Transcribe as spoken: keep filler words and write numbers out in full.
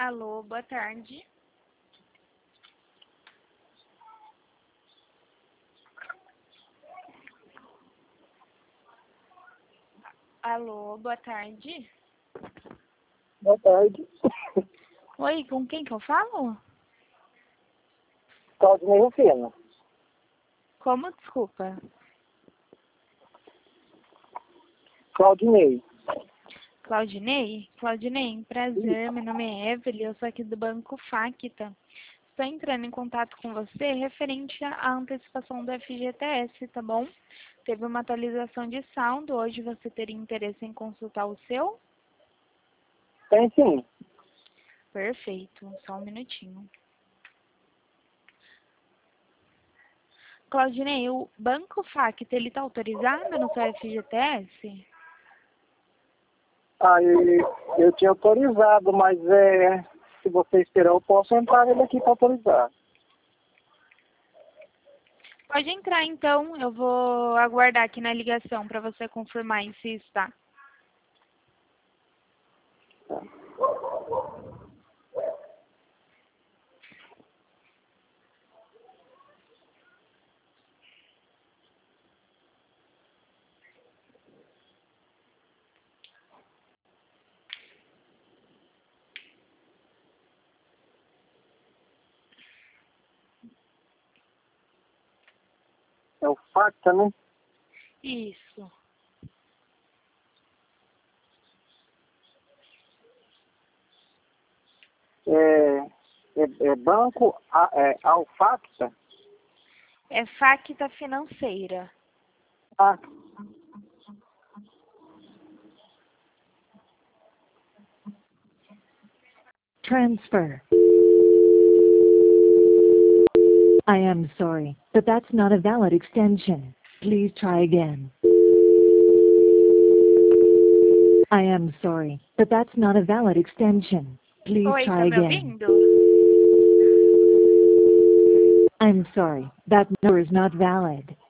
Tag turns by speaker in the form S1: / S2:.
S1: Alô, boa tarde. Alô, boa tarde.
S2: Boa tarde.
S1: Oi, com quem que eu falo?
S2: Claudinei Rufino.
S1: Como, desculpa?
S2: Claudinei.
S1: Claudinei? Claudinei, prazer, meu nome é Evelyn, eu sou aqui do Banco Facta. Estou entrando em contato com você referente à antecipação do F G T S, tá bom? Teve uma atualização de saldo, hoje você teria interesse em consultar o seu?
S2: Tem sim.
S1: Perfeito, só um minutinho. Claudinei, o Banco Facta, ele está autorizado no seu F G T S?
S2: Aí eu tinha autorizado, mas é, se você esperar, eu posso entrar ele aqui para autorizar.
S1: Pode entrar então, eu vou aguardar aqui na ligação para você confirmar em se está.
S2: É o Facta, né?
S1: Isso.
S2: É, é, é banco a- é, Alfacta.
S1: É Facta Financeira.
S2: Ah,
S3: Transfer. I am sorry, but that's not a valid extension. Please try again. I am sorry, but that's not a valid extension. Please
S1: Oi, tá
S3: try
S1: me
S3: again.
S1: ouvindo?
S3: I'm sorry, that number is not valid.